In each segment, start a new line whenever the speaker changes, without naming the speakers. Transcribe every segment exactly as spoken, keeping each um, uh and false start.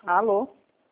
Alô?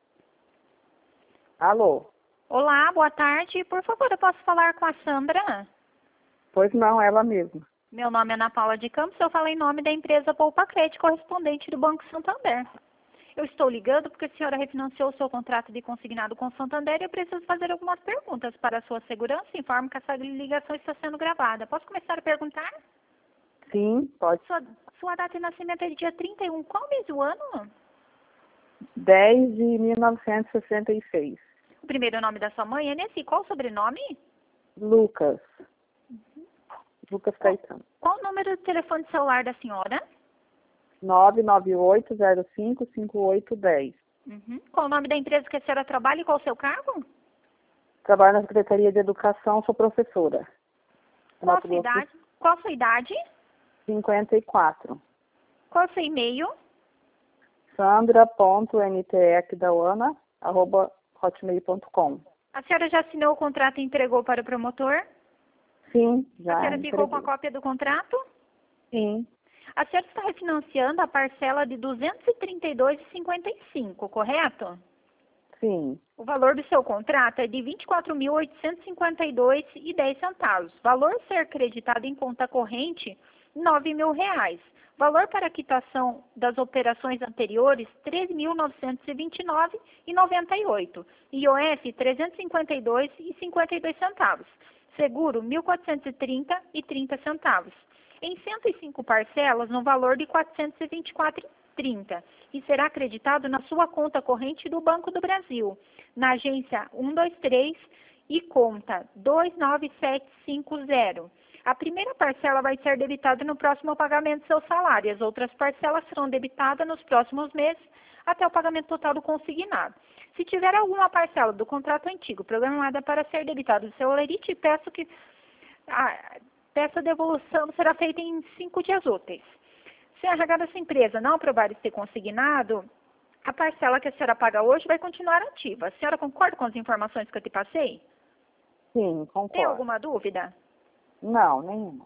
Alô?
Olá, boa tarde. Por favor, eu posso falar com a Sandra?
Pois não, ela mesma.
Meu nome é Ana Paula de Campos, eu falo em nome da empresa Poupa Crédito, correspondente do Banco Santander. Eu estou ligando porque a senhora refinanciou o seu contrato de consignado com o Santander e eu preciso fazer algumas perguntas para a sua segurança. Informo que essa ligação está sendo gravada. Posso começar a perguntar?
Sim, pode.
Sua, sua data de nascimento é dia trinta e um. Qual mês do ano?
dez de mil novecentos e sessenta e seis.
O primeiro nome da sua mãe é Nessi. Qual o sobrenome?
Lucas. Lucas Caetano.
Qual o número do telefone celular da senhora?
nove nove oito zero cinco cinco oito um zero.
Uhum. Qual o nome da empresa que a senhora trabalha e qual o seu cargo?
Trabalho na Secretaria de Educação, sou professora.
Qual a sua idade? Qual a sua idade?
cinquenta e quatro.
Qual o seu e-mail?
sandra.ntecdauana, arroba hotmail ponto com.
A senhora já assinou o contrato e entregou para o promotor?
Sim, já
A senhora ficou com a
entreguei.
cópia do contrato?
Sim,
A senhora está refinanciando a parcela de duzentos e trinta e dois reais e cinquenta e cinco, correto?
sim,
O valor do seu contrato é de vinte e quatro mil oitocentos e cinquenta e dois reais e dez centavos. Valor a ser creditado em conta corrente, nove mil reais. Valor para quitação das operações anteriores, treze mil novecentos e vinte e nove reais e noventa e oito. I O F, trezentos e cinquenta e dois reais e cinquenta e dois centavos. Seguro, mil quatrocentos e trinta reais e trinta centavos. Em cento e cinco parcelas, no valor de quatrocentos e vinte e quatro reais e trinta centavos. E será acreditado na sua conta corrente do Banco do Brasil, na agência um dois três e conta dois nove sete cinco zero. A primeira parcela vai ser debitada no próximo pagamento do seu salário. As outras parcelas serão debitadas nos próximos meses até o pagamento total do consignado. Se tiver alguma parcela do contrato antigo programada para ser debitada do seu olerite, peço que a, peço a devolução será feita em cinco dias úteis. Se a R H dessa empresa não aprovar esse consignado, a parcela que a senhora paga hoje vai continuar ativa. A senhora concorda com as informações que eu te passei?
sim, concordo.
Tem alguma dúvida?
Não, nenhuma.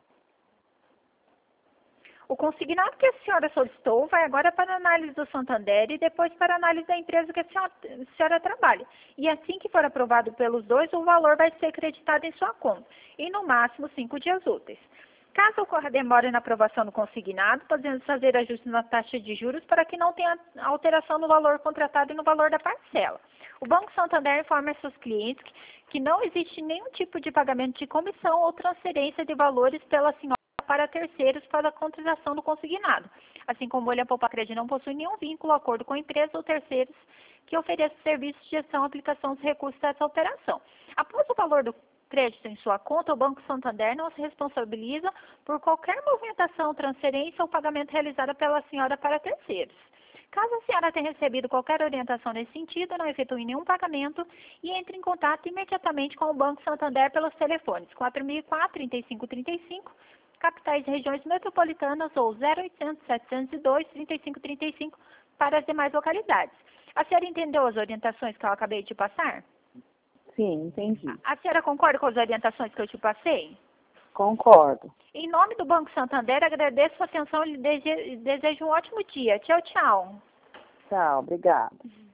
O consignado que a senhora solicitou vai agora para a análise do Santander e depois para a análise da empresa que a senhora, a senhora trabalha. E assim que for aprovado pelos dois, o valor vai ser creditado em sua conta, e no máximo cinco dias úteis. Caso ocorra demora na aprovação do consignado, podemos fazer ajuste na taxa de juros para que não tenha alteração no valor contratado e no valor da parcela. O Banco Santander informa a seus clientes que, que não existe nenhum tipo de pagamento de comissão ou transferência de valores pela senhora para terceiros para a contratação do consignado. Assim como ele, a Poupa Crédito não possui nenhum vínculo, acordo com empresas ou terceiros que ofereçam serviços de gestão e aplicação dos recursos dessa operação. Após o valor do crédito em sua conta, o Banco Santander não se responsabiliza por qualquer movimentação, transferência ou pagamento realizada pela senhora para terceiros. Caso a senhora tenha recebido qualquer orientação nesse sentido, não efetue nenhum pagamento e entre em contato imediatamente com o Banco Santander pelos telefones quatro mil e quatro, trinta e cinco trinta e cinco, capitais e regiões metropolitanas ou zero oitocentos, setecentos e dois, trinta e cinco trinta e cinco para as demais localidades. A senhora entendeu as orientações que eu acabei de passar?
Sim, entendi.
A senhora concorda com as orientações que eu te passei?
Concordo.
Em nome do Banco Santander, agradeço a atenção e desejo um ótimo dia. Tchau, tchau.
Tchau, obrigada.